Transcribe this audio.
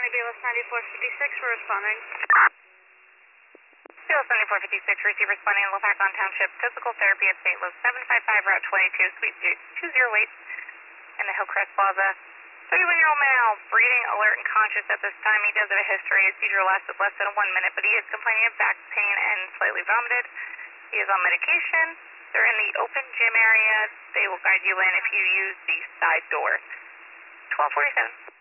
BLS 9456, we're responding. BLS 9456, receive responding to Lopakon Township, physical therapy at St. Louis, 755 Route 22, Suite 208 in the Hillcrest Plaza. 31-year-old male, breathing, alert, and conscious at this time. He does have a history. His seizure lasted less than 1 minute, but he is complaining of back pain and slightly vomited. He is on medication. They're in the open gym area. They will guide you in if you use the side door. 1247.